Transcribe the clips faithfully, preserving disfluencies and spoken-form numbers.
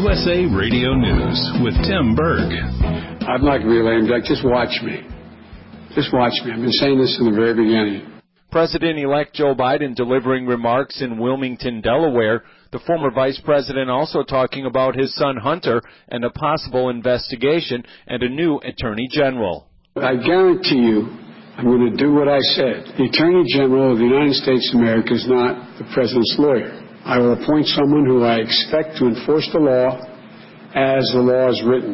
U S A Radio News with Tim Berg. I'm not going to be lame duck. Just watch me. Just watch me. I've been saying this from the very beginning. President-elect Joe Biden delivering remarks in Wilmington, Delaware. The former vice president also talking about his son Hunter and a possible investigation and a new attorney general. I guarantee you I'm going to do what I said. The Attorney General of the United States of America is not the president's lawyer. I will appoint someone who I expect to enforce the law as the law is written,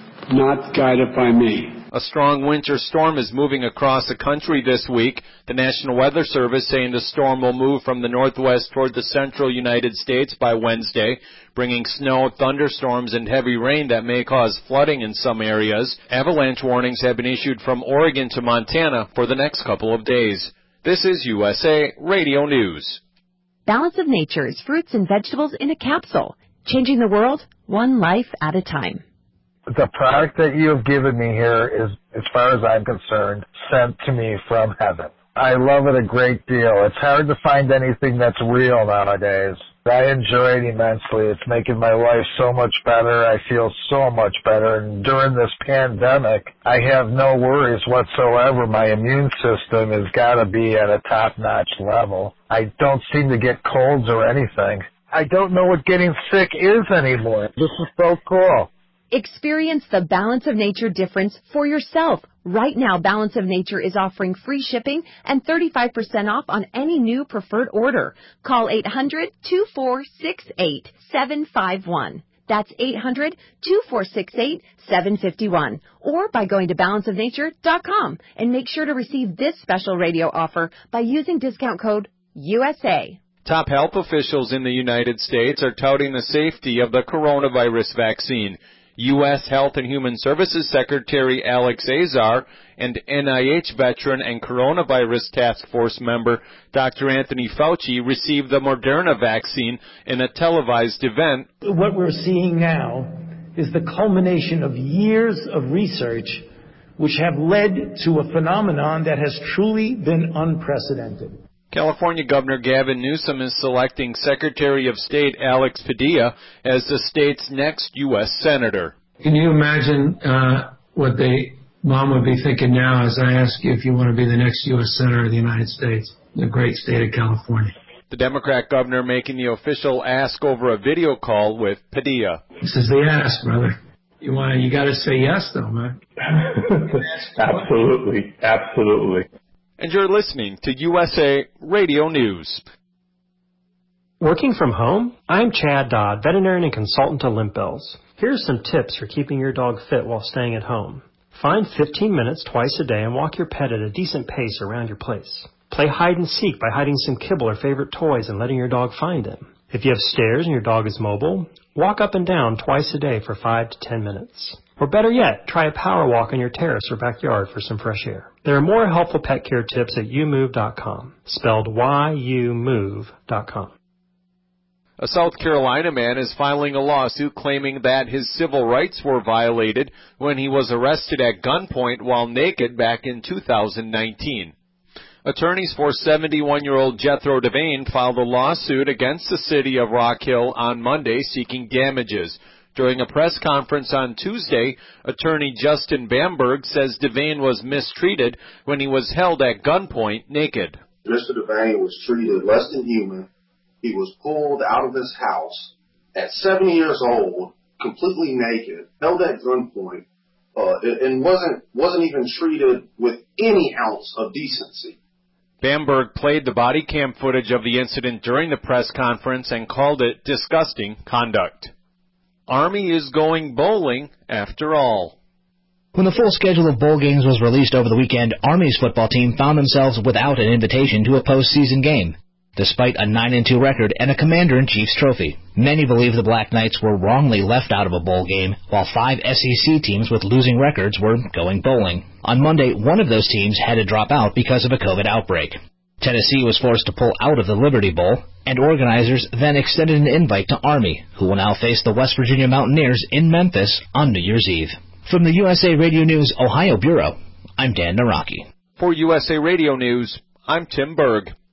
not guided by me. A strong winter storm is moving across the country this week. The National Weather Service saying the storm will move from the northwest toward the central United States by Wednesday, bringing snow, thunderstorms, and heavy rain that may cause flooding in some areas. Avalanche warnings have been issued from Oregon to Montana for the next couple of days. This is U S A Radio News. Balance of Nature's fruits and vegetables in a capsule, changing the world one life at a time. The product that you have given me here is, as far as I'm concerned, sent to me from heaven. I love it a great deal. It's hard to find anything that's real nowadays. I enjoy it immensely. It's making my life so much better. I feel so much better. And during this pandemic, I have no worries whatsoever. My immune system has got to be at a top-notch level. I don't seem to get colds or anything. I don't know what getting sick is anymore. This is so cool. Experience the Balance of Nature difference for yourself. Right now, Balance of Nature is offering free shipping and thirty-five percent off on any new preferred order. Call eight hundred, two four six eight, seven five one. That's eight hundred, two four six eight, seven five one. Or by going to balance of nature dot com and make sure to receive this special radio offer by using discount code U S A. Top health officials in the United States are touting the safety of the coronavirus vaccine. U S Health and Human Services Secretary Alex Azar and N I H veteran and coronavirus task force member Doctor Anthony Fauci received the Moderna vaccine in a televised event. What we're seeing now is the culmination of years of research which have led to a phenomenon that has truly been unprecedented. California Governor Gavin Newsom is selecting Secretary of State Alex Padilla as the state's next U S Senator. Can you imagine uh, what the mom would be thinking now as I ask you if you want to be the next U S Senator of the United States, the great state of California? The Democrat governor making the official ask over a video call with Padilla. This is the ask, brother. You want to, you got to say yes, though, man. Absolutely, absolutely. And you're listening to U S A Radio News. Working from home? I'm Chad Dodd, veterinarian and consultant to Limp Bells. Here's some tips for keeping your dog fit while staying at home. Find fifteen minutes twice a day and walk your pet at a decent pace around your place. Play hide and seek by hiding some kibble or favorite toys and letting your dog find them. If you have stairs and your dog is mobile, walk up and down twice a day for five to ten minutes. Or better yet, try a power walk on your terrace or backyard for some fresh air. There are more helpful pet care tips at you move dot com, spelled Y U move dot com. A South Carolina man is filing a lawsuit claiming that his civil rights were violated when he was arrested at gunpoint while naked back in two thousand nineteen. Attorneys for seventy-one-year-old Jethro Devane filed a lawsuit against the city of Rock Hill on Monday seeking damages. During a press conference on Tuesday, attorney Justin Bamberg says Devane was mistreated when he was held at gunpoint naked. Mister Devane was treated less than human. He was pulled out of his house at seven years old, completely naked, held at gunpoint, uh, and wasn't wasn't even treated with any ounce of decency. Bamberg played the body cam footage of the incident during the press conference and called it disgusting conduct. Army is going bowling after all. When the full schedule of bowl games was released over the weekend, Army's football team found themselves without an invitation to a postseason game, despite a nine and two record and a Commander-in-Chief's trophy. Many believe the Black Knights were wrongly left out of a bowl game, while five S E C teams with losing records were going bowling. On Monday, one of those teams had to drop out because of a COVID outbreak. Tennessee was forced to pull out of the Liberty Bowl, and organizers then extended an invite to Army, who will now face the West Virginia Mountaineers in Memphis on New Year's Eve. From the U S A Radio News Ohio Bureau, I'm Dan Naraki. For U S A Radio News, I'm Tim Berg.